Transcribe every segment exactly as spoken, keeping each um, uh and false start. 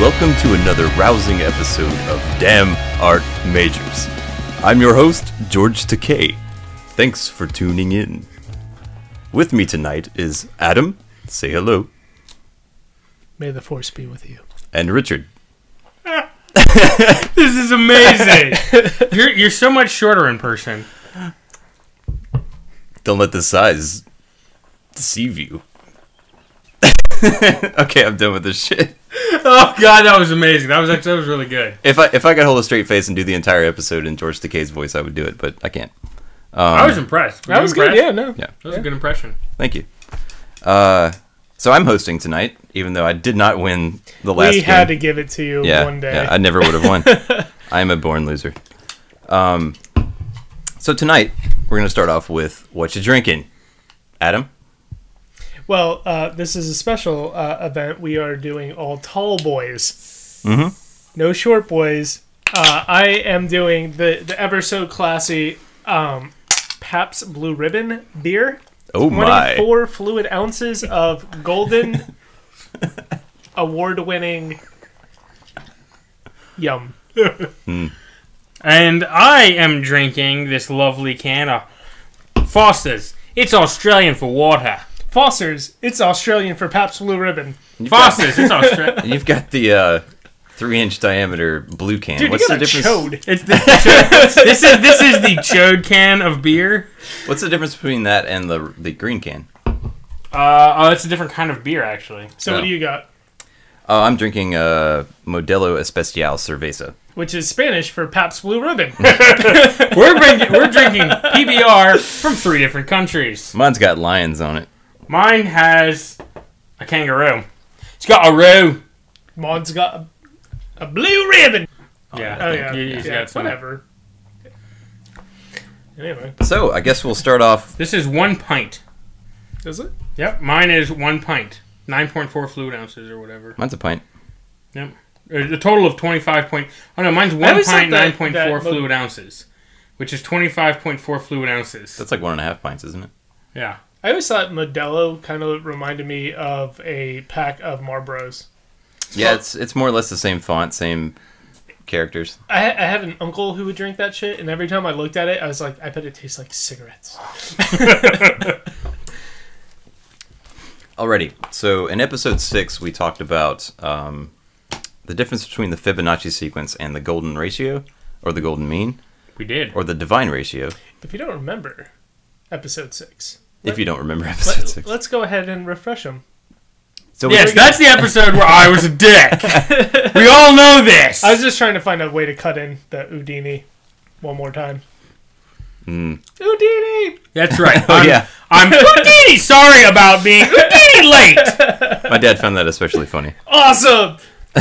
welcome to another rousing episode of Damn Art Majors. I'm your host, George Takei. Thanks for tuning in. With me tonight is Adam, say hello, May the force be with you. and Richard. This is amazing. you're you're so much shorter in person. Don't let the size deceive you. Okay, I'm done with this shit. Oh god, that was amazing. That was actually that was really good. If I if I could hold a straight face and do the entire episode in George Takei's voice, I would do it, but I can't. Um, I was impressed. Were That you was impressed? good, yeah, no. Yeah. That was Yeah. a good impression. Thank you. Uh, so I'm hosting tonight, even though I did not win the last We game. had to give it to you yeah, one day. Yeah, I never would have won. I am a born loser. Um, so tonight, we're going to start off with what you drinking. Adam? Well, uh, this is a special uh, event. We are doing all tall boys. Mm-hmm. No short boys. Uh, I am doing the, the ever so classy um, Pabst Blue Ribbon beer. Oh my. twenty-four fluid ounces of golden award-winning yum. And I am drinking this lovely can of Foster's. It's Australian for water. Foster's, it's Australian for Pabst Blue Ribbon. You've got, Foster's, it's Australian. you've got the uh, three-inch diameter blue can. Dude, What's you the got a difference? chode. It's the chode. this is this is the chode can of beer. What's the difference between that and the the green can? Uh, oh, it's a different kind of beer actually. So Oh. what do you got? Uh, I'm drinking uh, Modelo Especial Cerveza. Which is Spanish for Pabst Blue Ribbon. We're drinking we're drinking P B R from three different countries. Mine's got lions on it. Mine has a kangaroo. It's got a roux. Maud's got a, a blue ribbon. Yeah. Oh yeah, You- you just yeah got some- whatever. Anyway, So I guess we'll start off. This is one pint. is it? Yep, mine is one pint. nine point four fluid ounces or whatever. Mine's a pint. Yep. A total of twenty-five point... Oh no, mine's I one always thought pint, that- nine point four that- fluid ounces. Which is twenty-five point four fluid ounces. That's like one and a half pints, isn't it? Yeah. I always thought Modelo kind of reminded me of a pack of Marlboros. Yeah, it's it's more or less the same font, same characters. I, ha- I had an uncle who would drink that shit, and every time I looked at it, I was like, I bet it tastes like cigarettes. Alrighty, so in episode six, we talked about um, the difference between the Fibonacci sequence and the golden ratio, or the golden mean, We did. or the divine ratio, If you don't remember episode six, if you don't remember episode let, six. let's go ahead and refresh them. So we- Yes, that's the episode where I was a dick. We all know this. I was just trying to find a way to cut in the Houdini one more time. Mm. Houdini! That's right. Oh, I'm, yeah. I'm Houdini. Sorry about being Houdini late. My dad found that especially funny. Awesome!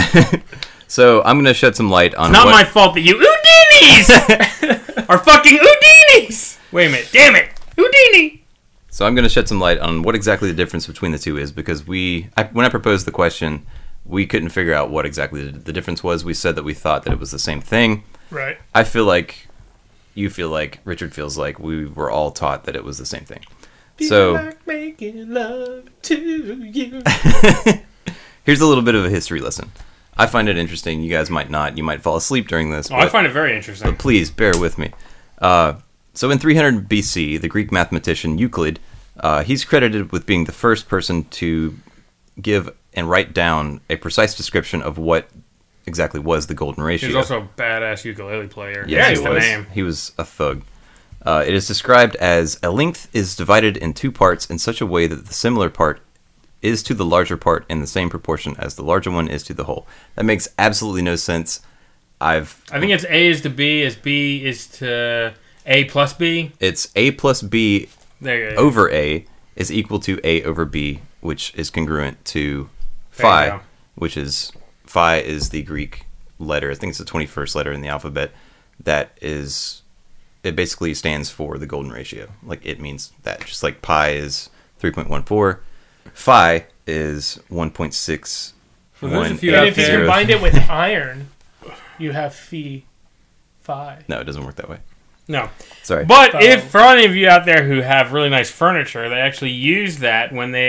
So I'm going to shed some light on Not what... my fault that you Houdinis are fucking Houdinis. Wait a minute. Damn it. Houdini. So I'm going to shed some light on what exactly the difference between the two is, because we, I, when I proposed the question, we couldn't figure out what exactly the, the difference was. We said that we thought that it was the same thing. Right. I feel like, you feel like, Richard feels like we were all taught that it was the same thing. Feel So like making love to you. here's a little bit of a history lesson. I find it interesting. You guys might not. You might fall asleep during this. Oh, but, I find it very interesting. but please bear with me. Uh, so in three hundred B C, the Greek mathematician Euclid, uh, he's credited with being the first person to give and write down a precise description of what exactly was the golden ratio. He was also a badass ukulele player. Yes, That's he the was. name. He was a thug. Uh, it is described as a length is divided in two parts in such a way that the similar part is to the larger part in the same proportion as the larger one is to the whole. That makes absolutely no sense. I've I think it's A is to B, is B is to A plus B. it's A plus B There you go. over A is equal to A over B, which is congruent to There you phi, go. which is phi is the Greek letter. I think it's the twenty-first letter in the alphabet. That is, it basically stands for the golden ratio. Like it means that, just like pi is three point one four, phi is one point six. For those of you And out if you there, combine it with iron, you have phi. Phi. No, it doesn't work that way. no. Sorry. But Oh. if for any of you out there who have really nice furniture, they actually use that when they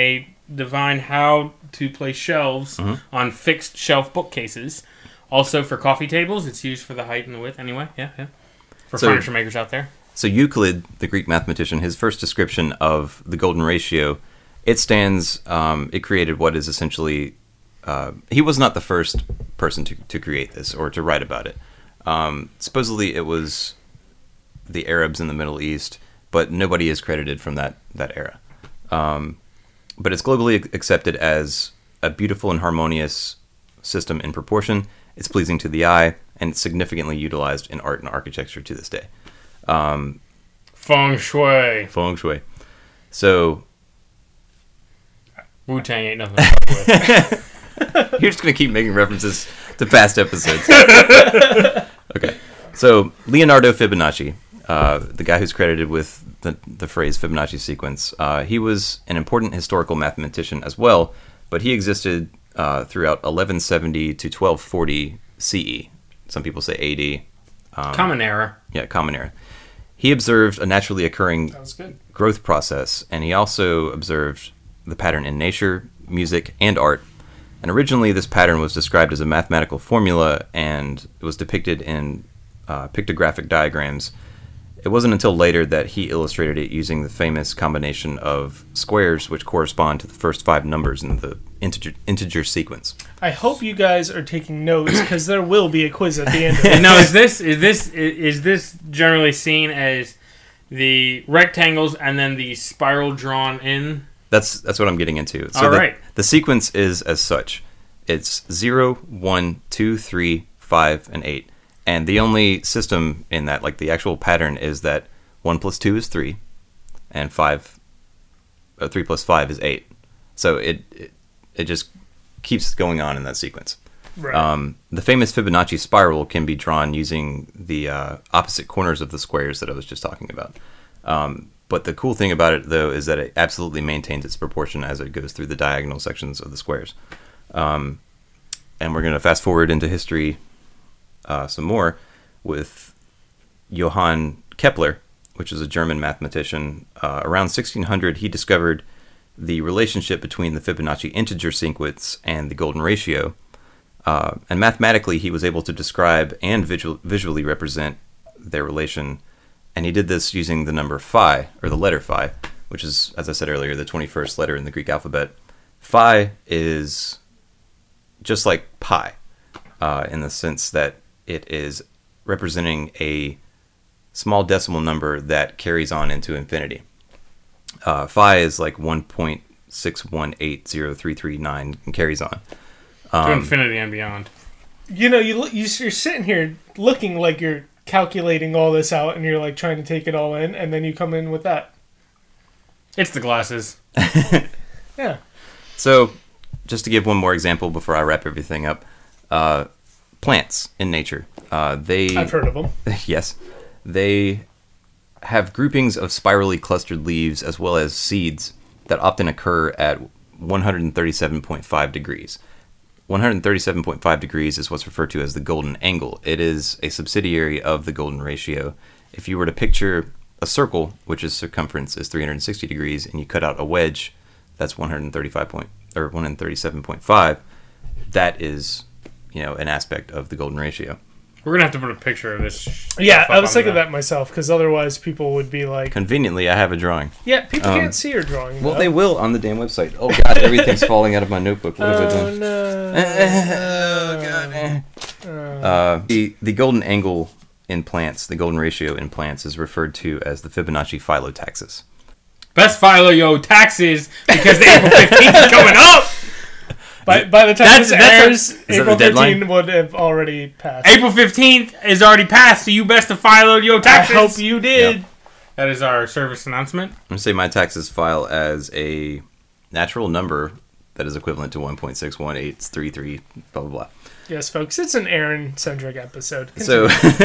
divine how to place shelves Mhm. on fixed shelf bookcases. Also for coffee tables, it's used for the height and the width. Anyway, yeah, yeah. For So- furniture makers out there. So Euclid, the Greek mathematician, his first description of the golden ratio, it stands, um, it created what is essentially, uh, he was not the first person to, to create this or to write about it. Um, supposedly it was the Arabs in the Middle East, but nobody is credited from that, that era. Um, but it's globally ac- accepted as a beautiful and harmonious system in proportion. It's pleasing to the eye, and it's significantly utilized in art and architecture to this day. Um, Feng Shui. Feng Shui. So Wu-Tang ain't nothing to fuck with. you're just gonna keep making references to past episodes. Okay. So Leonardo Fibonacci, uh, the guy who's credited with the, the phrase Fibonacci sequence, uh, he was an important historical mathematician as well, but he existed uh, throughout eleven seventy to twelve forty C E. Some people say A D. Um, Common error. Yeah, Common Era. He observed a naturally occurring That was good. growth process, and he also observed the pattern in nature, music, and art. And originally, this pattern was described as a mathematical formula, and it was depicted in uh, pictographic diagrams. It wasn't until later that he illustrated it using the famous combination of squares, which correspond to the first five numbers in the integer, integer sequence. I hope you guys are taking notes because there will be a quiz at the end of it. Now, is this is this is this generally seen as the rectangles and then the spiral drawn in? That's that's what I'm getting into. So All the, right. the sequence is as such. It's zero, one, two, three, five, and eight. And the only system in that, like the actual pattern, is that one plus two is three, and five, uh, three plus five is eight. So it, it it just keeps going on in that sequence. Right. Um, the famous Fibonacci spiral can be drawn using the uh, opposite corners of the squares that I was just talking about. Um, but the cool thing about it, though, is that it absolutely maintains its proportion as it goes through the diagonal sections of the squares. Um, and we're going to fast forward into history uh, some more with Johann Kepler, which is a German mathematician. Uh, around sixteen hundred, he discovered the relationship between the Fibonacci integer sequence and the golden ratio. Uh, and mathematically, he was able to describe and visual, visually represent their relation. And he did this using the number phi, or the letter phi, which is, as I said earlier, the twenty-first letter in the Greek alphabet. Phi is just like pi, uh, in the sense that it is representing a small decimal number that carries on into infinity. Uh, phi is like one point six one eight zero three three nine and carries on. To Um, infinity and beyond. You know, you look, you- you're sitting here looking like you're calculating all this out, and you're like trying to take it all in, and then you come in with that. It's the glasses. Yeah. So, just to give one more example before I wrap everything up, uh, plants in nature, uh, they I've heard of them. yes, they have groupings of spirally clustered leaves as well as seeds that often occur at one hundred thirty-seven point five degrees. one hundred thirty-seven point five degrees is what's referred to as the golden angle. It is a subsidiary of the golden ratio. If you were to picture a circle, which is circumference is three hundred sixty degrees, and you cut out a wedge, that's one hundred thirty-five point or one hundred thirty-seven point five. That is, you know, an aspect of the golden ratio. We're gonna have to put a picture of this. Yeah, stuff I was on thinking the- that myself, because otherwise people would be like, Conveniently, I have a drawing. yeah, people Um, can't see your drawing. Well, though. they will on the damn website. Oh god, everything's falling out of my notebook. What have I Oh, done? no. Oh god. Uh, Uh, the the golden angle in plants, the golden ratio in plants, is referred to as the Fibonacci phyllotaxis. Best file of your taxes because the April fifteenth is coming up. by, by the time That's- this that's a- airs, is that April the deadline? fifteenth would have already passed. April fifteenth is already passed, so you best to file your I taxes. hope you did. Yep. That is our service announcement. I'm going to say my taxes file as a natural number that is equivalent to one point six one eight three three, blah, blah, blah. Yes, folks, it's an Aaron-centric episode. So,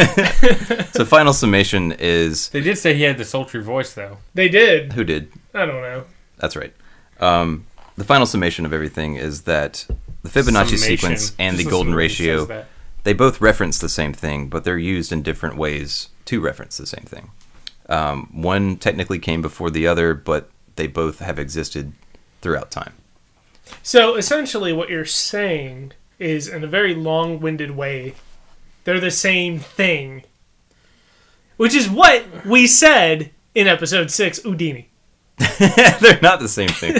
so final summation is... They did say he had the sultry voice, though. They did. Who did? I don't know. That's right. Um, the final summation of everything is that the Fibonacci Summation. sequence and Just the listen golden to when he ratio, says that. they both reference the same thing, but they're used in different ways to reference the same thing. Um, one technically came before the other, but they both have existed throughout time. So essentially, what you're saying is, in a very long-winded way, they're the same thing. Which is what we said in episode six, Houdini. They're not the same thing.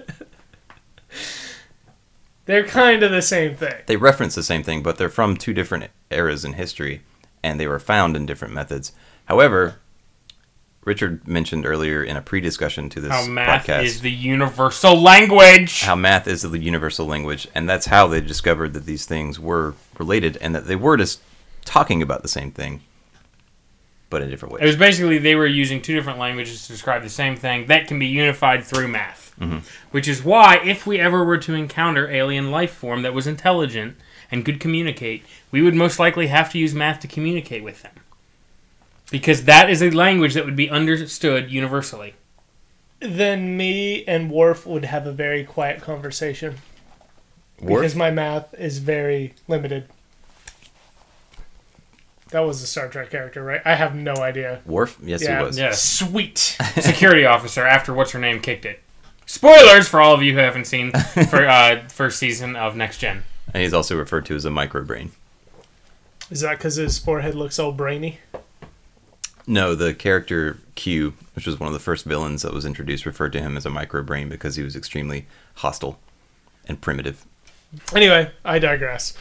They're kind of the same thing. They reference the same thing, but they're from two different eras in history, and they were found in different methods. However, Richard mentioned earlier in a pre-discussion to this How math podcast is the universal language. how math is the universal language, and that's how they discovered that these things were related and that they were just talking about the same thing, but in different ways. It was basically they were using two different languages to describe the same thing that can be unified through math. Mm-hmm. Which is why, if we ever were to encounter alien life form that was intelligent and could communicate, we would most likely have to use math to communicate with them. Because that is a language that would be understood universally. Then me and Worf would have a very quiet conversation. Worf? Because my math is very limited. That was a Star Trek character, right? I have no idea. Worf? Yes, Yeah. he was. Yes. Sweet. Security officer after what's her name kicked it. Spoilers for all of you who haven't seen for uh, first season of Next Gen. And he's also referred to as a microbrain. Is that because his forehead looks all brainy? No, the character Q, which was one of the first villains that was introduced, referred to him as a microbrain because he was extremely hostile and primitive. Anyway, I digress.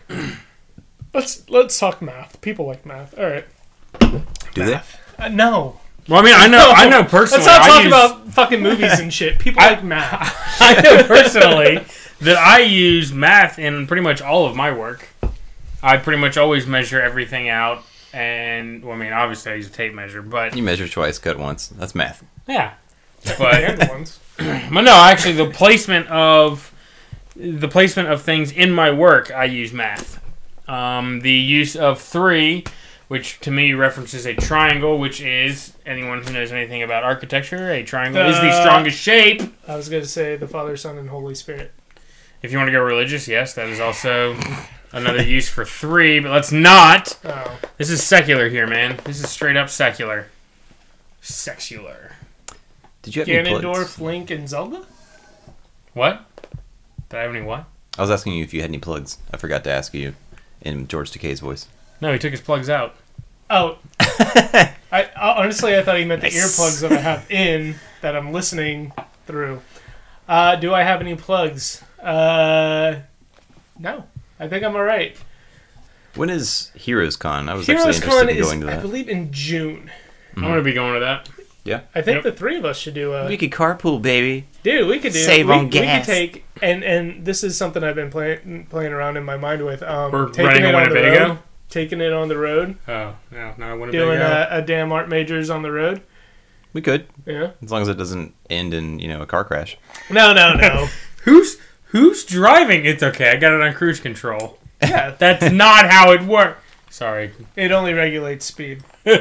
let's let's talk math. People like math. All right. Do Math. Uh, no. Well, I mean, I know, I know personally. Let's not I talk use, about fucking movies and shit. People I- like math. I know personally that I use math in pretty much all of my work. I pretty much always measure everything out, and well, I mean, obviously I use a tape measure, but You measure twice, cut once. That's math. yeah. But And ones. But no, actually, the placement of the placement of things in my work, I use math. Um, the use of three, which to me references a triangle, which is anyone who knows anything about architecture, a triangle is the The- strongest shape. I was going to say the Father, Son, and Holy Spirit. If you want to go religious, yes, that is also another use for three. But let's not. Oh. This is secular here, man. This is straight up secular. Sexular. Did you have any plugs? Ganondorf, Link, and Zelda? What? Did I have any what? I was asking you if you had any plugs. I forgot to ask you in George Takei's voice. No, he took his plugs out. Oh. I, I honestly I thought he meant the Nice. earplugs that I have in that I'm listening through. Uh, do I have any plugs? Uh, no. I think I'm all right. When is Heroes Con? I was Heroes actually interested Con in is, going to I that. believe, in June. I'm going to be going to that. I think Yep. the three of us should do a. We could carpool, baby. Dude, we could do. Save we, on we gas. could take and and this is something I've been playing playing around in my mind with. Um, We're taking renting it a on the Winnebago? road, taking it on the road, Oh, no, no, I wouldn't doing be a, a damn art majors on the road. We could, Yeah. as long as it doesn't end in, you know, a car crash. No, no, no. Who's who's driving? It's okay. I got it on cruise control. yeah, That's not how it works. Sorry. it only regulates speed.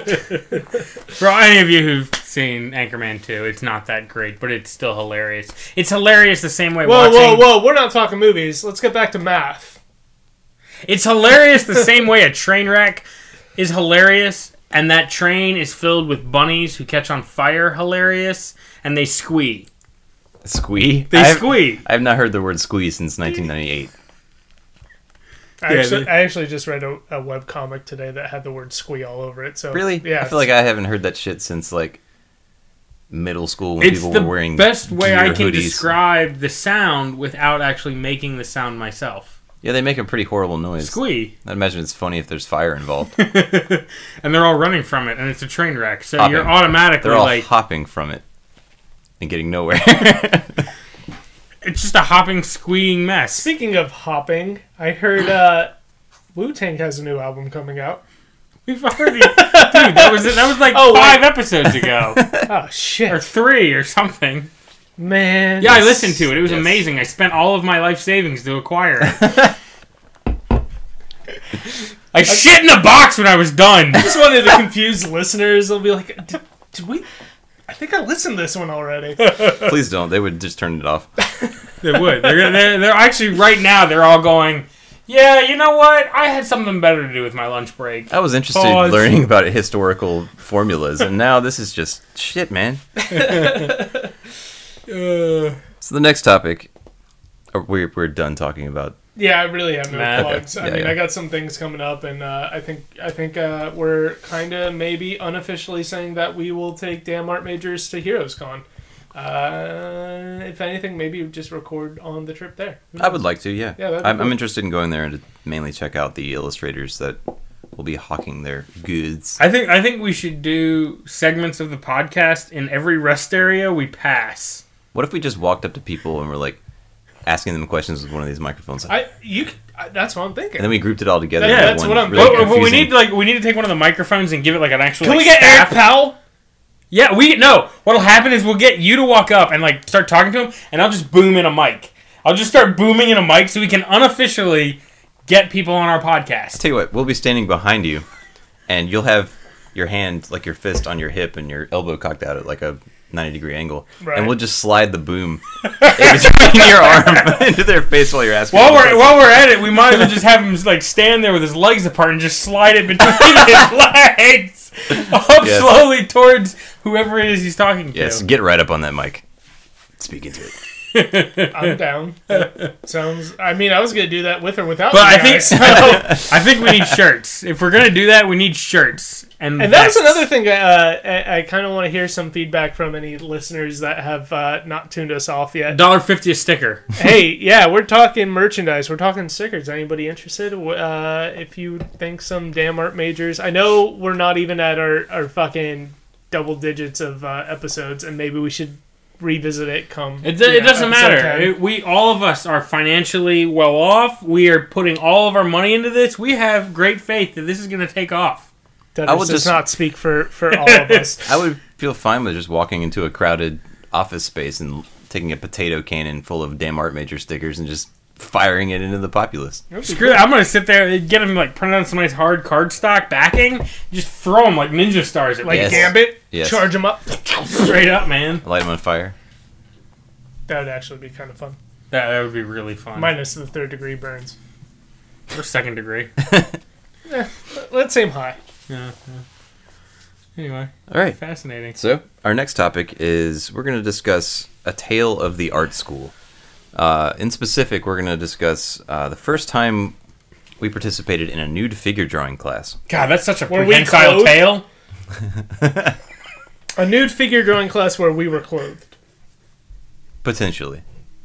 For any of you who've seen Anchorman two, it's not that great, but it's still hilarious. It's hilarious the same way Whoa, watching... whoa, whoa! We're not talking movies. Let's get back to math. It's hilarious the same way a train wreck is hilarious, and that train is filled with bunnies who catch on fire hilarious, and they squee. Squee? They I've, squee. I have not heard the word squee since nineteen ninety-eight. I, Yeah, actually, the- I actually just read a, a web comic today that had the word "squee" all over it. So Really? yeah. I feel like I haven't heard that shit since, like, middle school when It's people the were wearing best way I gear can hoodies. describe the sound without actually making the sound myself. Yeah, they make a pretty horrible noise. Squee. I imagine it's funny if there's fire involved. And they're all running from it, and it's a train wreck. So Hopping. you're automatically They're all like... hopping from it and getting nowhere. It's just a hopping, squeeing mess. Speaking of hopping, I heard uh, Wu Tang has a new album coming out. We've already... Dude, that was that was like Oh, five wait. episodes ago. Oh Or shit, three or something. man! Yeah, I listened to it. It was Yes. amazing. I spent all of my life savings to acquire it. I shit in a box when I was done. I just wanted to confuse listeners. They'll be like, did, did we? I think I listened to this one already. Please don't. They would just turn it off. They would. They're, gonna- they're, they're actually, right now, they're all going, yeah, you know what? I had something better to do with my lunch break. I was interested Pause. in learning about historical formulas, and now this is just shit, man. Uh, So the next topic Or we're we're done talking about. Yeah, I really have no Nah. plugs. Okay. I Yeah, mean, yeah. I got some things coming up, and uh, I think I think uh, we're kind of maybe unofficially saying that we will take Damn Art Majors to Heroes Con. Uh, if anything, maybe just record on the trip there. Who I would knows? like to. Yeah. Yeah, that'd be I'm, I'm cool. interested in going there and to mainly check out the illustrators that will be hawking their goods. I think I think we should do segments of the podcast in every rest area we pass. What if we just walked up to people and were like asking them questions with one of these microphones, I you. c- I, that's what I'm thinking. and then we grouped it all together? Yeah, into that's one what I'm- really But, but we confusing- need like we need to take one of the microphones and give it like an actual. Can like, we get staff. Eric Powell? Yeah, we no. What'll happen is we'll get you to walk up and like start talking to him, and I'll just boom in a mic. I'll just start booming in a mic so we can unofficially get people on our podcast. Tell you what, we'll be standing behind you, and you'll have your hand, like your fist, on your hip and your elbow cocked out at like a ninety degree angle, Right. and we'll just slide the boom in between your arm into their face while you're asking. While them we're questions. while we're at it, we might as well just have him like stand there with his legs apart and just slide it between his legs up Yes. slowly towards whoever it is he's talking to. Yes, get right up on that mic. Speak into it. I'm down. That sounds. I mean, I was gonna do that with or without. But you I think guys, so- I think we need shirts. If we're gonna do that, we need shirts and And that was vests. another thing. Uh, I, I kind of want to hear some feedback from any listeners that have uh, not tuned us off yet. one dollar fifty a sticker. Hey, yeah, we're talking merchandise. We're talking stickers. Anybody interested? Uh, if you think some Damn Art Majors, I know we're not even at our, our fucking double digits of uh, episodes, and maybe we should revisit it. Come, It, you it know, doesn't episode matter. ten. It- we all of us are financially well off. We are putting all of our money into this. We have great faith that this is going to take off. Dennis I will does just- not speak for for all of us. I would feel fine with just walking into a crowded office space and taking a potato cannon full of Damn Art Major stickers and just firing it into the populace. Screw that. I'm going to sit there and get them like printed on some nice hard cardstock backing. Just throw them like ninja stars at Like me. Yes. Gambit, Yes. charge them up. Straight up, man. Light them on fire. That would actually be kind of fun. That, that would be really fun. Minus the third degree burns. Or second degree. Let's aim high. Yeah, yeah. Anyway, All right. fascinating. So, our next topic is we're going to discuss A Tale of the Art School. Uh, in specific, we're going to discuss uh, the first time we participated in a nude figure drawing class. God, that's such a Were we prehensile clothed? tale. A nude figure drawing class where we were clothed. Potentially.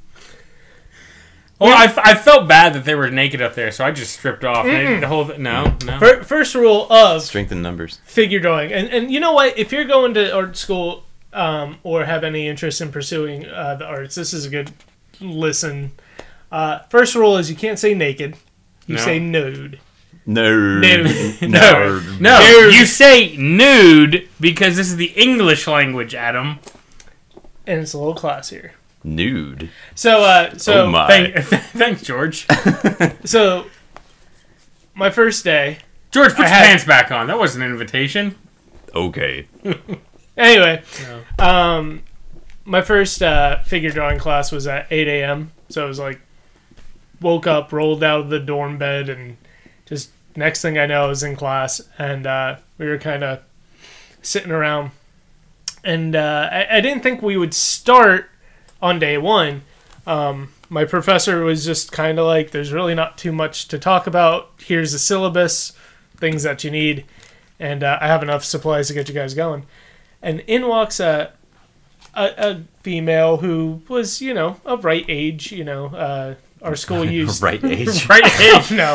Well, I, f- I felt bad that they were naked up there, so I just stripped off. And the whole th- no, no. Fir- First rule of Strength in numbers. figure drawing, and and you know what? If you're going to art school um, or have any interest in pursuing uh, the arts, this is a good listen. Uh, first rule is you can't say naked. You No. say nude. Nerd. Nude. No, Nerd. no, Nude. you say nude because this is the English language, Adam. And it's a little classier. Nude. So, uh, so, Oh my. Thank, thanks, George. so, my first day. George, put I your had- pants back on. That wasn't an invitation. Okay. Anyway, No. um, my first uh, figure drawing class was at eight a.m. So it was like, woke up, rolled out of the dorm bed, and just next thing I know, I was in class, and uh, we were kind of sitting around. And uh, I, I didn't think we would start on day one. Um, my professor was just kind of like, there's really not too much to talk about. Here's the syllabus, things that you need, and uh, I have enough supplies to get you guys going. And in walks a, a, a female who was, you know, of right age, you know, uh, our school used... Right age. Right age. No.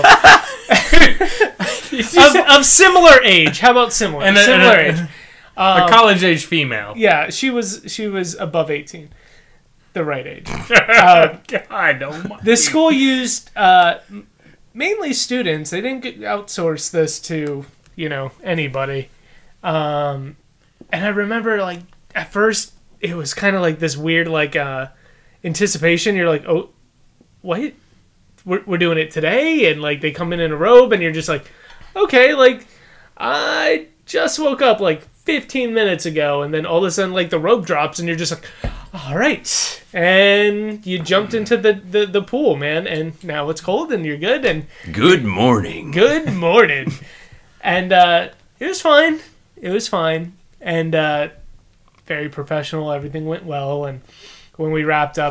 of, of similar age. How about similar? And a- and similar a- age. A college age female. Yeah, she was she was above eighteen. The right age. Uh, God, oh my. the school used uh, m- mainly students. They didn't get, outsource this to, you know, anybody. Um, and I remember, like, at first, it was kind of like this weird, like, uh, anticipation. You're like, oh, wait, we're, we're doing it today? And, like, they come in in a robe, and you're just like, okay, like, I just woke up, like, fifteen minutes ago, and then all of a sudden, like, the rope drops, and you're just like, all right. And you jumped into the, the, the pool, man, and now it's cold, and you're good, and Good morning. good morning. And uh, it was fine. It was fine. And uh, very professional. Everything went well. And when we wrapped up,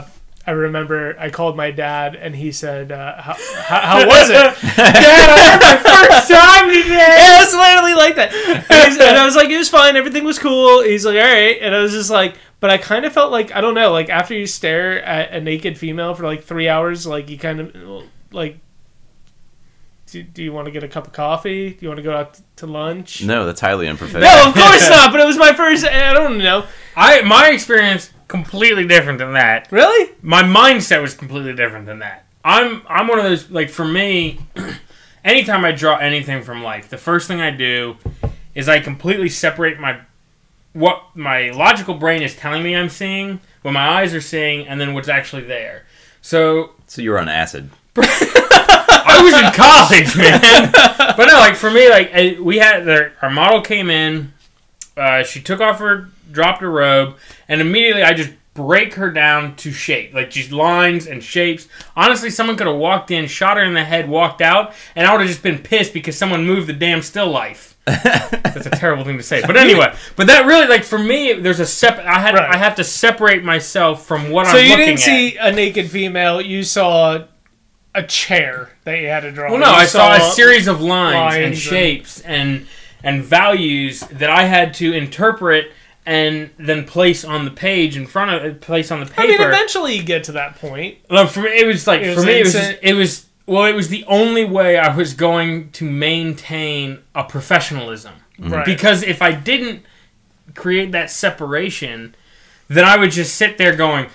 I remember I called my dad, and he said, uh, how, how, how was it? Dad, I had my first time today! Yeah, it was literally like that. And, he's- and I was like, it was fine. Everything was cool. He's like, all right. And I was just like, but I kind of felt like, I don't know, like after you stare at a naked female for like three hours, like you kind of, like, do, do you want to get a cup of coffee? Do you want to go out to lunch? No, that's highly unprofessional. No, of course not. But it was my first, I don't know. I My experience, completely different than that. Really? My mindset was completely different than that. I'm I'm one of those, like, for me, anytime I draw anything from life, the first thing I do is I completely separate my what my logical brain is telling me I'm seeing, what my eyes are seeing, and then what's actually there. So So you were on acid. I was in college, man. But no, like, for me, like, I- we had the, our model came in. Uh, she took off her, dropped her robe, and immediately I just break her down to shape, like just lines and shapes. Honestly, someone could have walked in, shot her in the head, walked out, and I would have just been pissed because someone moved the damn still life. That's a terrible thing to say, but anyway. But that really, like, for me, there's a sep. I had Right. I have to separate myself from what So I'm you looking didn't at. see a naked female. You saw a chair that you had to draw. Well, no, You I saw, a series of lines, and lines shapes and and values that I had to interpret and then place on the page in front of place on the paper. I mean, eventually you get to that point. Look, for me, it was like It for was me, it was insane. just, it was well, it was the only way I was going to maintain a professionalism. Right. Because if I didn't create that separation, then I would just sit there going,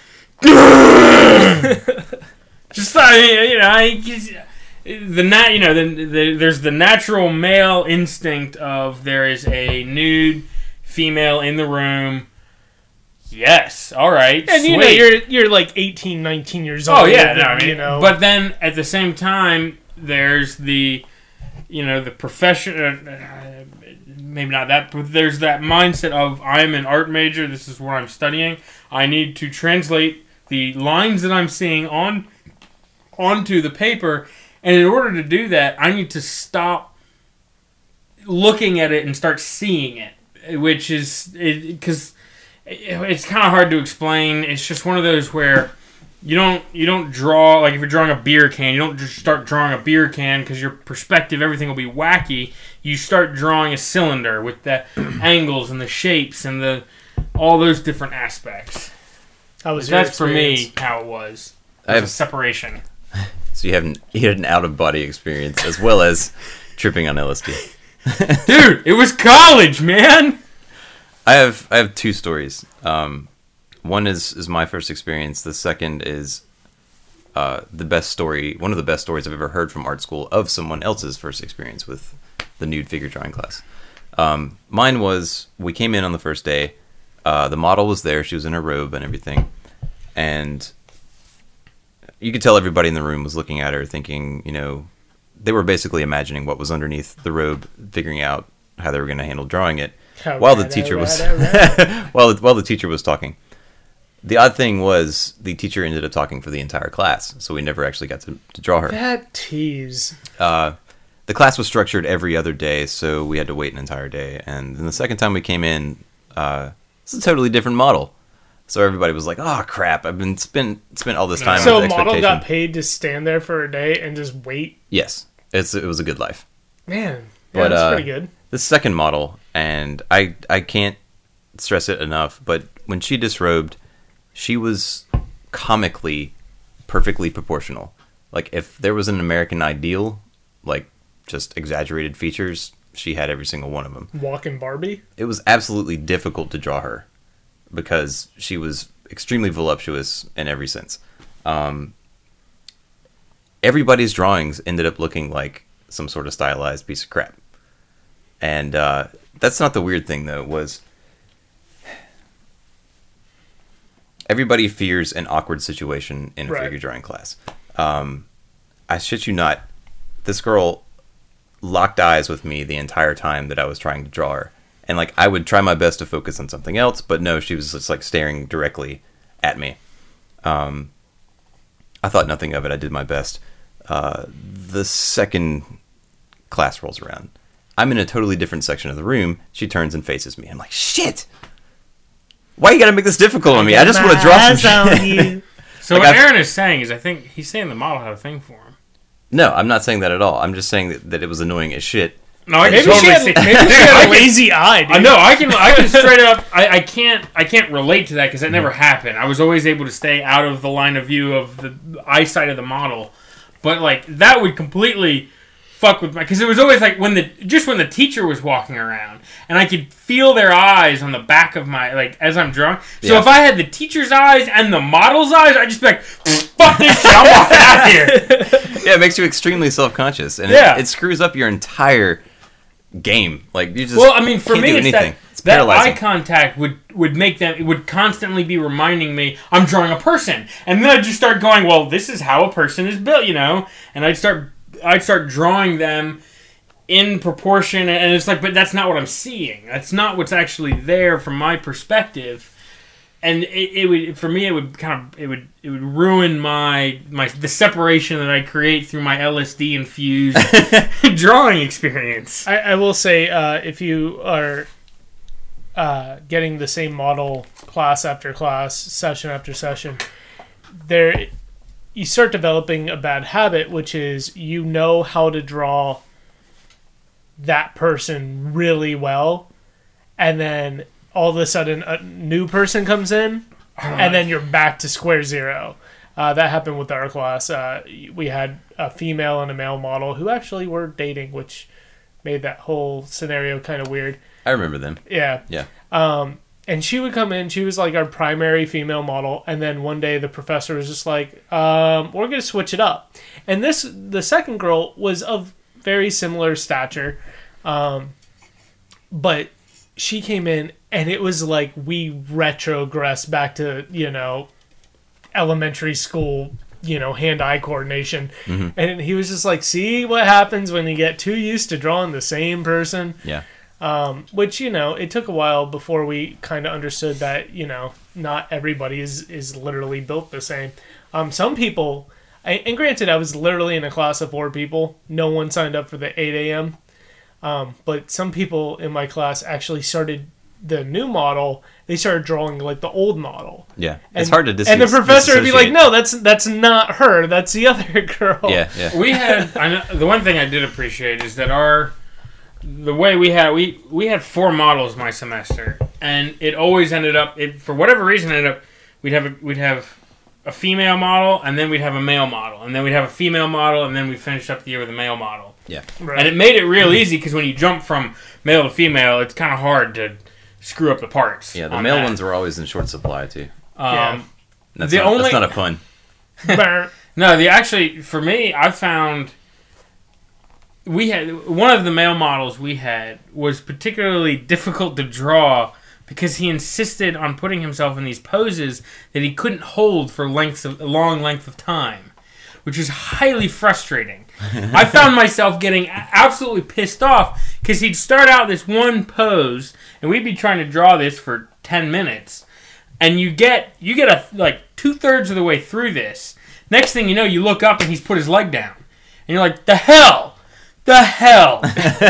just uh, you know, I, the nat, you know, the, the, there's the natural male instinct of there is a nude female in the room. Yes, all right, And you know, sweet. you're you're like eighteen, nineteen years old. Oh yeah, no, and, I mean, you know. but then at the same time, there's the, you know, the profession. Uh, maybe not that, but there's that mindset of I'm an art major. This is what I'm studying. I need to translate the lines that I'm seeing on onto the paper, and in order to do that, I need to stop looking at it and start seeing it, which is because it, it's kind of hard to explain. It's just one of those where you don't you don't draw, like if you're drawing a beer can, you don't just start drawing a beer can because your perspective, everything will be wacky. You start drawing a cylinder with the angles and the shapes and the all those different aspects. How was your That's for me experience? how it was. I There's have a separation. So you haven't you had an out of body experience as well as tripping on L S D. Dude, it was college, man. I have I have two stories. Um, one is is my first experience. The second is uh, the best story. One of the best stories I've ever heard from art school of someone else's first experience with the nude figure drawing class. Um, mine was we came in on the first day. Uh, the model was there. She was in her robe and everything, and you could tell everybody in the room was looking at her, thinking, you know, they were basically imagining what was underneath the robe, figuring out how they were going to handle drawing it. All While the right, teacher all was right, all right. while the, while the teacher was talking. The odd thing was the teacher ended up talking for the entire class, so we never actually got to, to draw her. That tease. Uh, the class was structured every other day, so we had to wait an entire day. And then the second time we came in, uh, it's a totally different model. So everybody was like, "Oh crap! I've been spent spent all this time So a with model expectation." got paid to stand there for a day and just wait. Yes, it's it was a good life. Man, yeah, But, that's uh, pretty good. The second model, and I I can't stress it enough, but when she disrobed, she was comically perfectly proportional. Like if there was an American Ideal, like just exaggerated features, she had every single one of them. Walking Barbie. It was absolutely difficult to draw her because she was extremely voluptuous in every sense. Um, everybody's drawings ended up looking like some sort of stylized piece of crap. And uh, that's not the weird thing, though, was everybody fears an awkward situation in a Right. figure drawing class. Um, I shit you not, this girl locked eyes with me the entire time that I was trying to draw her. And, like, I would try my best to focus on something else, but no, she was just, like, staring directly at me. Um, I thought nothing of it. I did my best. Uh, the second class rolls around. I'm in a totally different section of the room. She turns and faces me. I'm like, shit! Why you gotta make this difficult on me? I just want to draw some shit. So Like, what I've- Aaron is saying is, I think he's saying the model had a thing for him. No, I'm not saying that at all. I'm just saying that, that it was annoying as shit. No, I Maybe can she totally had, see. maybe she I had a can- lazy eye, dude. I know. I can. I can straight up. I, I can't. I can't relate to that because that never happened. I was always able to stay out of the line of view of the eyesight of the model, but like that would completely fuck with my. Because it was always like when the just when the teacher was walking around and I could feel their eyes on the back of my like as I'm drawing. So Yeah. if I had the teacher's eyes and the model's eyes, I'd just be like, "Fuck this shit! I'm walking out of here." Yeah, it makes you extremely self-conscious, and Yeah. it, it screws up your entire game. Like you just Well, I mean, for can't me, do it's anything. that, It's that paralyzing. eye contact would, would make them, it would constantly be reminding me, I'm drawing a person. And then I'd just start going, well, this is how a person is built, you know? And I'd start, I'd start drawing them in proportion, and it's like, but that's not what I'm seeing. That's not what's actually there from my perspective. And it, it would, for me, it would kind of, it would, it would ruin my, my, the separation that I create through my L S D infused drawing experience. I, I will say, uh, if you are uh, getting the same model class after class, session after session, there you start developing a bad habit, which is you know how to draw that person really well, and then all of a sudden a new person comes in, and then you're back to square zero. Uh, that happened with our class. Uh, we had a female and a male model who actually were dating, which made that whole scenario kind of weird. I remember them. Yeah. Yeah. Um, and she would come in. She was like our primary female model. And then one day the professor was just like, um, we're going to switch it up. And this, the second girl was of very similar stature. Um, but she came in and it was like we retrogressed back to, you know, elementary school, you know, hand-eye coordination. Mm-hmm. And he was just like, see what happens when you get too used to drawing the same person. Yeah. Um, which, you know, it took a while before we kind of understood that, you know, not everybody is, is literally built the same. Um, some people, and granted, I was literally in a class of four people. No one signed up for the eight a.m. Um, but some people in my class actually started the new model. They started drawing like the old model. Yeah. And, It's hard to dis- And the professor would be like, disassociate. no, that's that's not her. That's the other girl. Yeah, yeah. We had I know, the one thing I did appreciate is that our the way we had we we had four models my semester, and it always ended up it, for whatever reason ended up we'd have a, we'd have a female model, and then we'd have a male model, and then we'd have a female model, and then we finished up the year with a male model. Yeah. Right. And it made it real easy because when you jump from male to female, it's kind of hard to screw up the parts. Yeah, the on male that. ones were always in short supply too. Um, Yeah. That's, The not, only- that's not a pun. Brr. No, the actually for me, I found we had one of the male models we had was particularly difficult to draw because he insisted on putting himself in these poses that he couldn't hold for lengths of a long length of time, which was highly frustrating. I found myself getting a- absolutely pissed off because he'd start out this one pose and we'd be trying to draw this for ten minutes, and you get you get a like two thirds of the way through this. Next thing you know, you look up and he's put his leg down, and you're like, "The hell, the hell,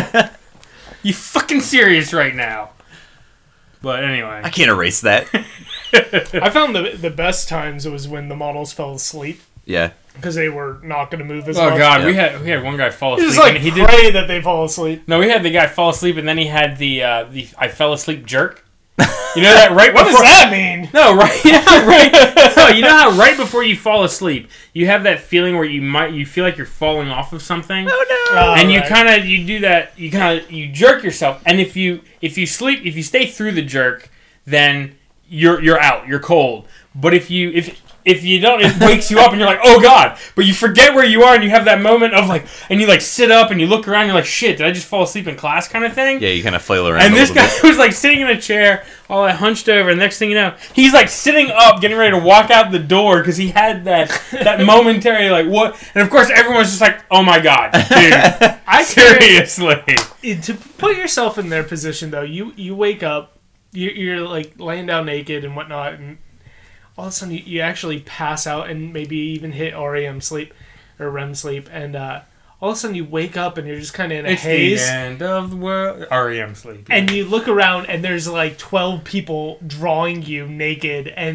you fucking serious right now?" But anyway, I can't erase that. I found the the best times was when the models fell asleep Yeah. because they were not going to move as oh much. god, Yeah. we had we had one guy fall You asleep, just like and he did. pray that they fall asleep. No, we had the guy fall asleep, and then he had the uh, the I fell asleep jerk. You know that right What before. does that mean? No, right, yeah, right. No, you know how right before you fall asleep, you have that feeling where you might you feel like you're falling off of something, Oh, and you right. kind of you do that. You kind of you jerk yourself, and if you if you sleep if you stay through the jerk, then you're you're out, you're cold. But if you if if you don't, it wakes you up, and you're like, oh god. But you forget where you are, and you have that moment of like, and you like sit up, and you look around, and you're like, shit, did I just fall asleep in class, kind of thing. Yeah, you kind of flail around. And a this little guy bit. was like sitting in a chair, all like hunched over, and next thing you know, he's like sitting up, getting ready to walk out the door because he had that that momentary like what, and of course everyone's just like, oh my god, dude, I seriously. It- to put yourself in their position, though, you you wake up, you, you're like laying down naked and whatnot, and all of a sudden you, you actually pass out and maybe even hit R E M sleep or R E M sleep, and uh, all of a sudden you wake up and you're just kind of in a It's haze. the end of the world. R E M sleep. And you look around and there's like twelve people drawing you naked, and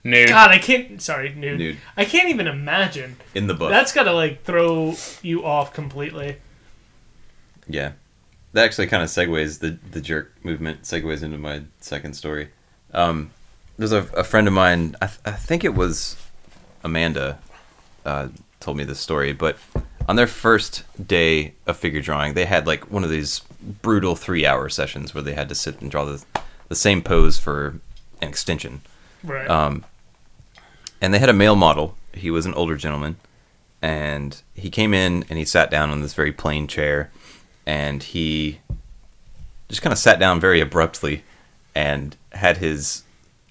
Nude. God, I can't. Sorry, nude. Nude. I can't even imagine. In the book. That's gotta like throw you off completely. Yeah. That actually kind of segues, the, the jerk movement segues into my second story. Um, there's a, a friend of mine, I, th- I think it was Amanda, uh, told me this story, but on their first day of figure drawing, they had like one of these brutal three hour sessions where they had to sit and draw the, the same pose for an extension. Right. Um, and they had a male model. He was an older gentleman, and he came in and he sat down on this very plain chair, and he just kind of sat down very abruptly and had his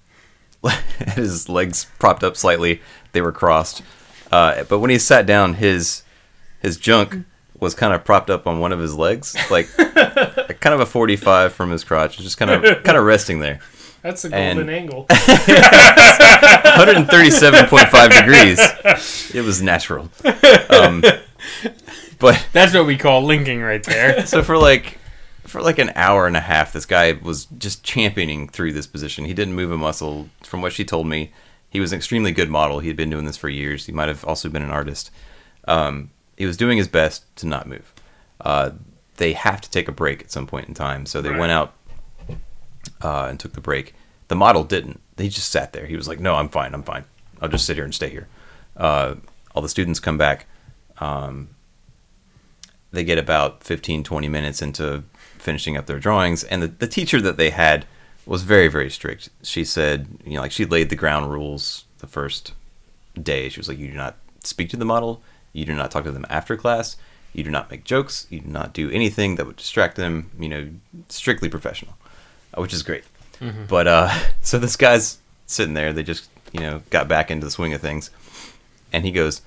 had his legs propped up slightly. They were crossed. Uh, but when he sat down, his his junk was kind of propped up on one of his legs, like kind of a forty-five from his crotch, just kind of kind of resting there. That's the golden and- angle. one thirty-seven point five degrees. It was natural. Um, but That's what we call linking right there. so for like for like an hour and a half, this guy was just championing through this position. He didn't move a muscle. From what she told me, he was an extremely good model. He had been doing this for years. He might have also been an artist. Um, he was doing his best to not move. Uh, they have to take a break at some point in time, so they Right. went out uh, and took the break. The model didn't. He just sat there. He was like, "No, I'm fine. I'm fine. I'll just sit here and stay here." Uh, all the students come back. Um, they get about fifteen, twenty minutes into finishing up their drawings, and the, the teacher that they had was very, very strict. She said, you know, like she laid the ground rules the first day. She was like, "You do not speak to the model. You do not talk to them after class. You do not make jokes. You do not do anything that would distract them. You know, strictly professional," uh, which is great. Mm-hmm. But uh, so this guy's sitting there. They just, you know, got back into the swing of things, and he goes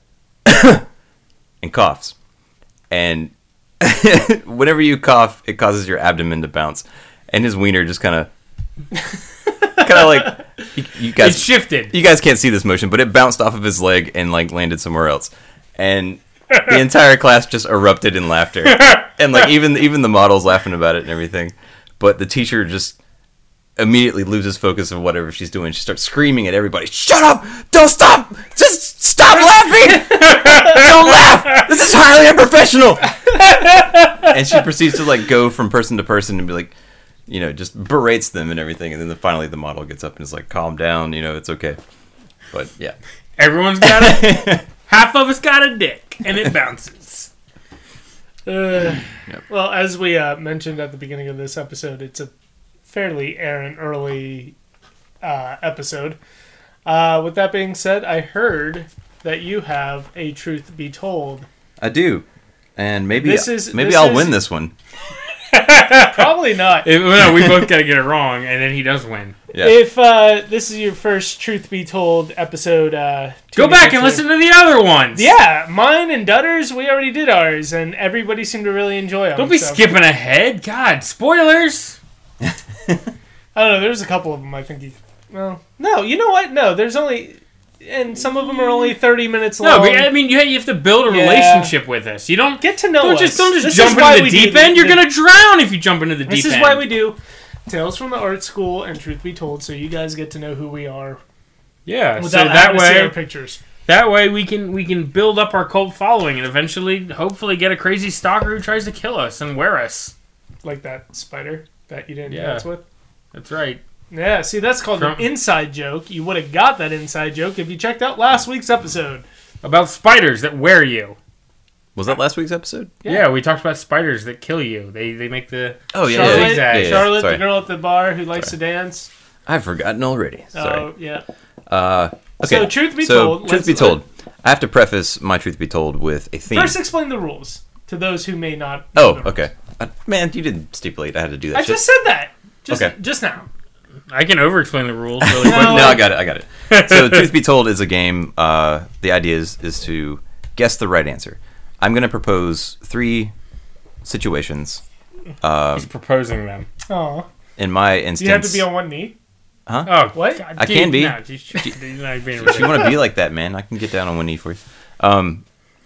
and coughs. And whenever you cough, it causes your abdomen to bounce, and his wiener just kind of, kind of like you, you guys. It shifted. You guys can't see this motion, but it bounced off of his leg and like landed somewhere else, and the entire class just erupted in laughter, and like even even the models laughing about it and everything. But the teacher just immediately loses focus of whatever she's doing. She starts screaming at everybody, "Shut up! Don't stop! Just stop laughing! Don't laugh! This is highly unprofessional!" And she proceeds to like go from person to person and be like, you know, just berates them and everything. And then the, finally the model gets up and is like, "Calm down, you know, it's okay." But yeah. Everyone's got a half of us got a dick, and it bounces. Uh, Yep. Well, as we uh, mentioned at the beginning of this episode, it's a fairly errant early uh, episode. Uh, with that being said, I heard that you have a truth be told. I do. And maybe This is- maybe this I'll is- win this one. Probably not. It- no, we both got to get it wrong, and then he does win. Yeah. If uh, this is your first truth be told episode, uh, Go tune back into- and listen to the other ones. Yeah, mine and Dutter's, we already did ours, and everybody seemed to really enjoy them. Don't be so- skipping ahead. God, spoilers. I don't know. There's a couple of them. I think you. Well, no. You know what? No. There's only, and some of them are only thirty minutes No, long. but I mean, you you have to build a Yeah. relationship with us. You don't Get to know don't us. just don't just This is jump why into we the do deep the- end. You're the- gonna drown if you jump into the deep This is end. why we do Tales from the Art School and Truth Be Told, so you guys get to know who we are yeah. So without that having to see way, our pictures. that way we can we can build up our cult following and eventually, hopefully, get a crazy stalker who tries to kill us and wear us. Like that spider that you didn't Yeah. dance with. That's right. Yeah, see, that's called From- an inside joke. You would have got that inside joke if you checked out last week's episode. About spiders that wear you. Was that last week's episode? Yeah. Yeah, we talked about spiders that kill you. They they make the Oh yeah, Charlotte, yeah, exactly. yeah, yeah, Charlotte, sorry. the girl at the bar who likes to dance. I've forgotten already. Sorry. Oh, yeah. Uh, okay. So, truth be So, told, truth let's- be told, I have to preface my truth be told with a theme. First, explain the rules to those who may not know oh, the rules. okay. Uh, man, you didn't stipulate I had to do that I shit. just said that. Just, Okay. just now. I can over explain the rules really quick. No. No, I got it. I got it. So, truth be told is a game. Uh, the idea is is to guess the right answer. I'm going to propose three situations. Uh, He's proposing them. Oh, in my do instance, you have to be on one knee? Oh, What? God, I dude, can be. No, just, just, you're not being if you ridiculous. want to be like that, man, I can get down on one knee for you. Um,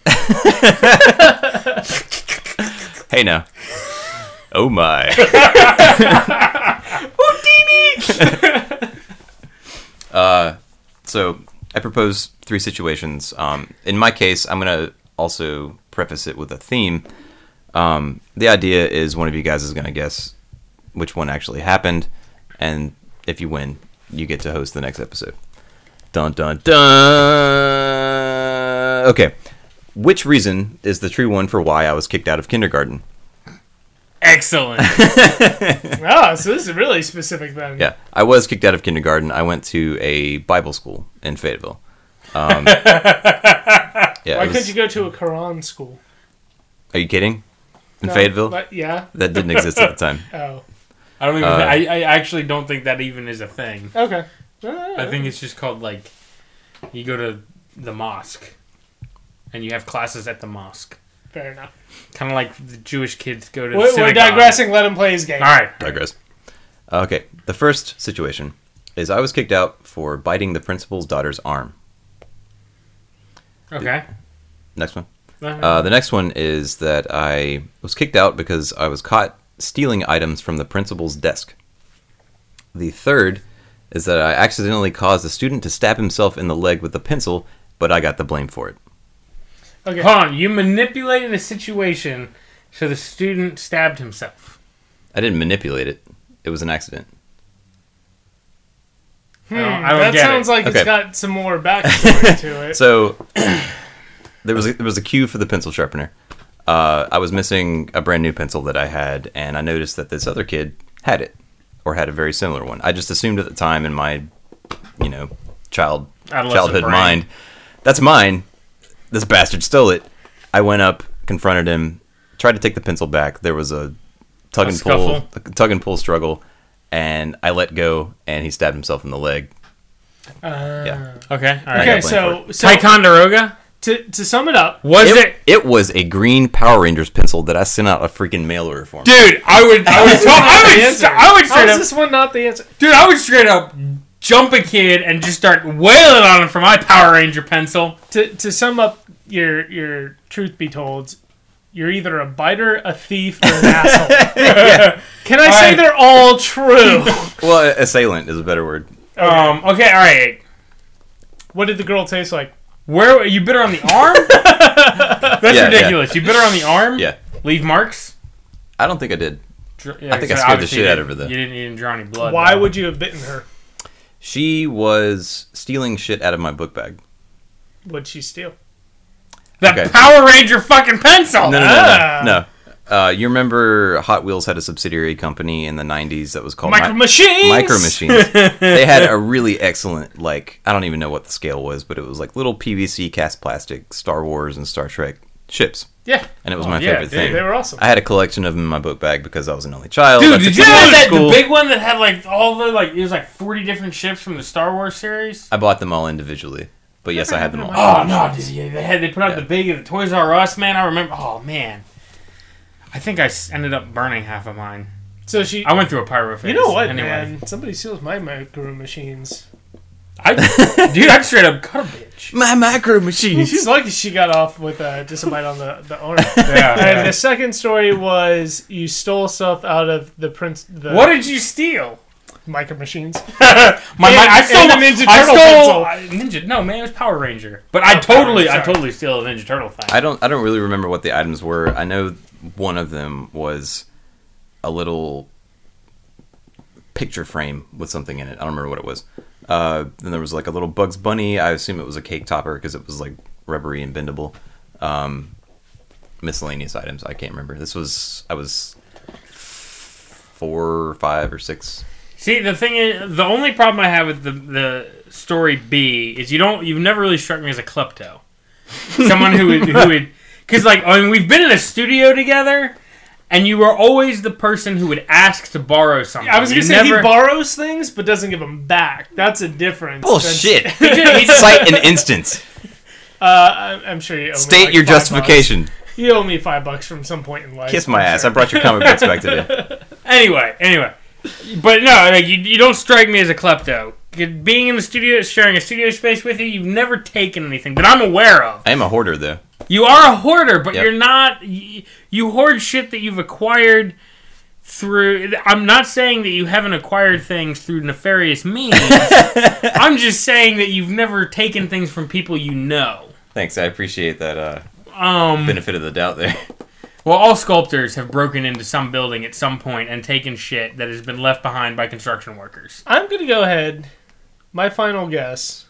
hey now. Oh my. uh, So I propose three situations. Um, in my case, I'm going to also preface it with a theme. Um, the idea is one of you guys is going to guess which one actually happened, and if you win, you get to host the next episode. Dun dun dun. Okay, which reason is the true one for why I was kicked out of kindergarten? Excellent. Oh, so this is really specific then. Yeah, I was kicked out of kindergarten. I went to a Bible school in Fayetteville. Um, yeah, Why it was- couldn't you go to a Quran school? Are you kidding? In No, Fayetteville? but- yeah. That didn't exist at the time. Oh. I don't even. Uh, I, I actually don't think that even is a thing. Okay. I think it's just called like you go to the mosque and you have classes at the mosque. Fair enough. Kind of like the Jewish kids go to the We're, we're synagogue. digressing. Let him play his game. All right. Digress. Okay, the first situation is I was kicked out for biting the principal's daughter's arm. Okay. Next one. Uh-huh. Uh, the next one is that I was kicked out because I was caught stealing items from the principal's desk. The third is that I accidentally caused a student to stab himself in the leg with a pencil, but I got the blame for it. Okay. Hold on. You manipulated a situation so the student stabbed himself. I didn't manipulate it. It was an accident. Hmm, I don't- I don't that get sounds it. like Okay. it's got some more backstory to it. So there was a, there was a cue for the pencil sharpener. Uh, I was missing a brand new pencil that I had, and I noticed that this other kid had it, or had a very similar one. I just assumed at the time in my, you know, child Adolescent childhood brain. mind, that's mine. This bastard stole it. I went up, confronted him, tried to take the pencil back. There was a tug A and pull, scuffle. a tug and pull struggle, and I let go, and he stabbed himself in the leg. Uh, Yeah. Okay. All right. Okay, got so, so Ticonderoga? to, to sum it up, Was It, it? it was a green Power Rangers pencil that I sent out a freaking mail order for. Dude, I would. I would. This is I not the would, answer. I would How straight is up. this one not the answer? Dude, I would straight up jump a kid and just start wailing on him for my Power Ranger pencil. To, to sum up your your truth be told, you're either a biter, a thief, or an asshole. Can I All say right. they're all true? Well, assailant is a better word. Um. Okay. All right. What did the girl taste like? Where you bit her on the arm? That's Yeah, ridiculous. You bit her on the arm? Yeah. Leave marks? I don't think I did. Dr- yeah, I think I so scared the obviously shit you out of didn't- her, though. You didn't, you didn't draw any blood. Why though. would you have bitten her? She was stealing shit out of my book bag. What'd she steal? That Okay. Power Ranger fucking pencil! No, no, no, Ah. no. no. Uh, you remember Hot Wheels had a subsidiary company in the nineties that was called Micro Mi- Machines! Micro Machines. They had a really excellent, like, I don't even know what the scale was, but it was like little P V C cast plastic Star Wars and Star Trek ships. Yeah, And it was Oh, my yeah, favorite dude, thing. they were awesome. I had a collection of them in my book bag because I was an only child. I Dude, took did you them to have that school. the big one that had like all the like it was like forty different ships from the Star Wars series? I bought them all individually. But yes, I had them all. Oh no! Did you, they had they put out Yeah. the big the Toys R Us, man. I remember. Oh man, I think I s- ended up burning half of mine. So she. I went through a pyro phase. You know what, anyway. man? Somebody steals my Micro Machines. I, dude, I'd straight up cut a bitch. My Micro Machines. She's lucky she got off with uh, just a bite on the, the arm. Yeah. And the second story was you stole stuff out of the prince. The What did you steal? Micro Machines? My, my And- I stole and the Ninja I Turtle stole I- Ninja. No, man, it was Power Ranger. But I Oh, totally, Power I Ranger, totally steal a Ninja Turtle thing. I don't I don't really remember what the items were. I know one of them was a little picture frame with something in it. I don't remember what it was. Uh, then there was like a little Bugs Bunny. I assume it was a cake topper because it was like rubbery and bendable. Um, miscellaneous items. I can't remember. This was I was four, or five, or six. See, the thing is, the only problem I have with the the story B is you don't, you've never really struck me as a klepto, someone who would, who would, because like, I mean, we've been in a studio together, and you were always the person who would ask to borrow something. I was gonna You say never, he borrows things but doesn't give them back. That's a difference. Bullshit. He just- he just- Cite an instance. Uh, I'm- I'm sure you owe me State like your five justification. bucks. You owe me five bucks from some point in life. Kiss my I'm ass. sure. I brought your comic books back today. Anyway, anyway, but no, like you, you don't strike me as a klepto. Being in the studio, sharing a studio space with you, you've never taken anything that I'm aware of. I am a hoarder, though. You are a hoarder, but Yep. you're not. You, you hoard shit that you've acquired through. I'm not saying that you haven't acquired things through nefarious means, I'm just saying that you've never taken things from people you know. Thanks, I appreciate that uh, Um, benefit of the doubt there. well, all sculptors have broken into some building at some point and taken shit that has been left behind by construction workers. I'm going to go ahead. My final guess.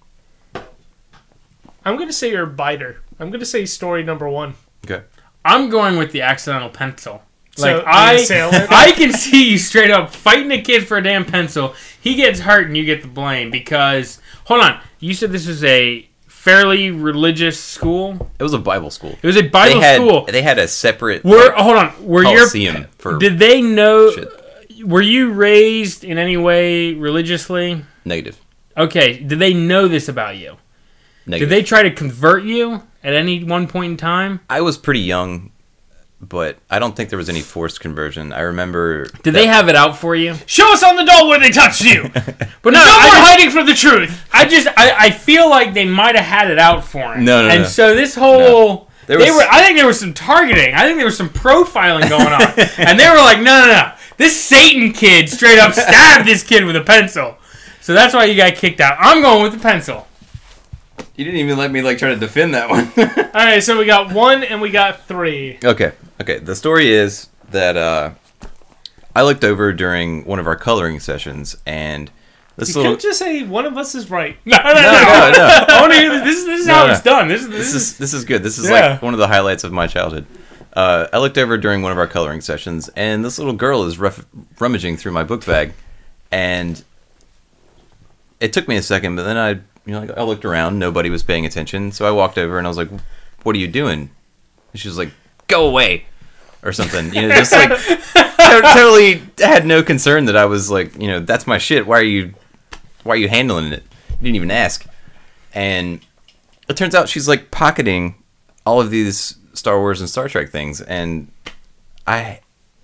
I'm going to say you're a biter. I'm going to say story number one. Okay. I'm going with the accidental pencil. So, Like the I, assailant? I can see you straight up fighting a kid for a damn pencil. He gets hurt and you get the blame because. Hold on, you said this was a fairly religious school. It was a Bible school. It was a Bible they had, school. They had a separate Were hold on, were your coliseum for did they know? shit. Were you raised in any way religiously? Negative. Okay, did they know this about you? Negative. Did they try to convert you at any one point in time? I was pretty young, but I don't think there was any forced conversion. I remember. Did that- they have it out for you? Show us on the doll where they touched you. But No no, more I, hiding from the truth. I just I, I feel like they might have had it out for him. No, no, and no. so this whole There they was- were I think there was some targeting. I think there was some profiling going on, and they were like, no, no, no, this Satan kid straight up stabbed this kid with a pencil. So that's why you got kicked out. I'm going with the pencil. You didn't even let me like try to defend that one. All right, so we got one and we got three. Okay. Okay. The story is that uh, I looked over during one of our coloring sessions, and this You little. can't just say one of us is right. No, no, no. No, no, no. I want to hear this. This, this is No, how no. it's done. This is this, This is this is good. This is Yeah. like one of the highlights of my childhood. Uh, I looked over during one of our coloring sessions, and this little girl is ruff- rummaging through my book bag, and it took me a second, but then I, you know, like, I looked around, nobody was paying attention, so I walked over and I was like, "What are you doing?" And she was like, "Go away," or something. You know, just like to- totally had no concern that I was like, you know, that's my shit. Why are you, why are you handling it? You didn't even ask. And it turns out she's like pocketing all of these Star Wars and Star Trek things, and I,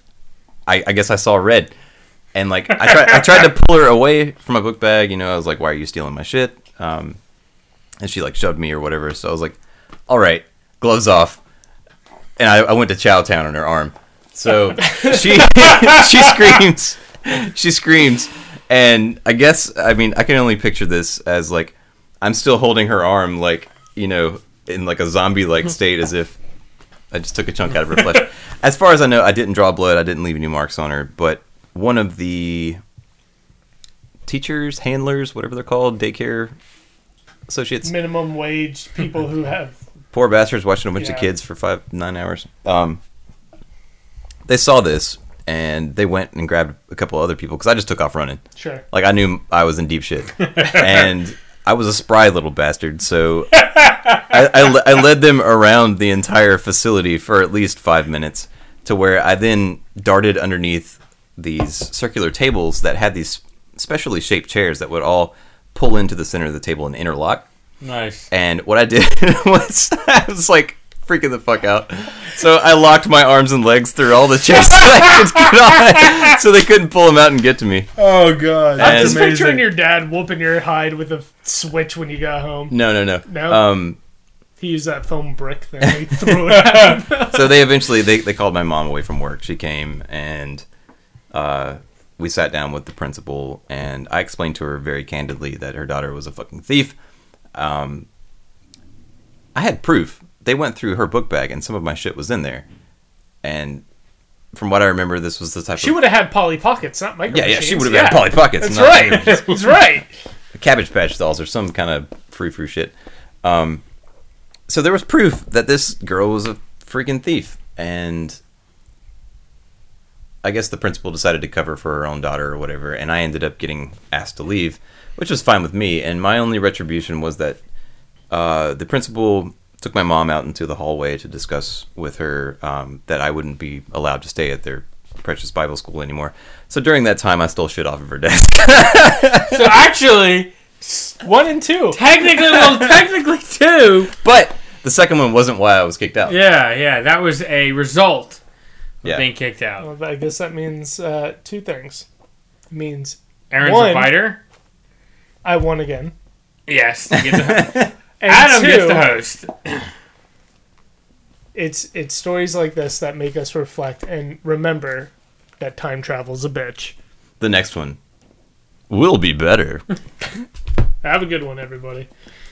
I, I guess I saw red, and like I tried, I tried to pull her away from my book bag. You know, I was like, "Why are you stealing my shit?" Um, and she like shoved me or whatever. So I was like, "All right, gloves off," and I, I went to Chowtown on her arm. So she she screams, she screams, and I guess I mean I can only picture this as like I'm still holding her arm, like, you know, in like a zombie-like state, as if I just took a chunk out of her flesh. As far as I know, I didn't draw blood. I didn't leave any marks on her. But one of the teachers, handlers, whatever they're called, daycare associates, Minimum wage people who have. poor bastards watching a bunch Yeah. of kids for five, nine hours. Um, they saw this, and they went and grabbed a couple other people, because I just took off running. Sure. Like, I knew I was in deep shit. And I was a spry little bastard, so I, I, le- I led them around the entire facility for at least five minutes, to where I then darted underneath these circular tables that had these specially shaped chairs that would all pull into the center of the table and interlock. Nice. And what I did was, I was like freaking the fuck out. So I locked my arms and legs through all the chairs that I could get on, so they couldn't pull them out and get to me. Oh god, I'm And- just picturing your dad whooping your hide with a switch when you got home. No, no, no. No? Um, He used that foam brick thing. He threw it at him. so they eventually they, they called my mom away from work. She came, and uh, we sat down with the principal, and I explained to her very candidly that her daughter was a fucking thief. Um, I had proof. They went through her book bag, and some of my shit was in there. And from what I remember, this was the type She of... would have had Polly Pockets, not micro Yeah, yeah, she machines. would have had Polly Pockets. That's not- right. That's right. Cabbage Patch dolls or some kind of frou-frou shit. Um, so there was proof that this girl was a freaking thief, and I guess the principal decided to cover for her own daughter or whatever, and I ended up getting asked to leave, which was fine with me. And my only retribution was that uh, the principal took my mom out into the hallway to discuss with her um, that I wouldn't be allowed to stay at their precious Bible school anymore. So during that time, I stole shit off of her desk. So actually, One and two. technically, well, technically two. But the second one wasn't why I was kicked out. Yeah, yeah, that was a result of Yeah. being kicked out. Well, I guess that means uh, two things. It means Aaron's One. a fighter. I won again. Yes, you get the, And Adam two, gets the host. It's it's stories like this that make us reflect and remember that time travel's a bitch. The next one, will be better. Have a good one, everybody.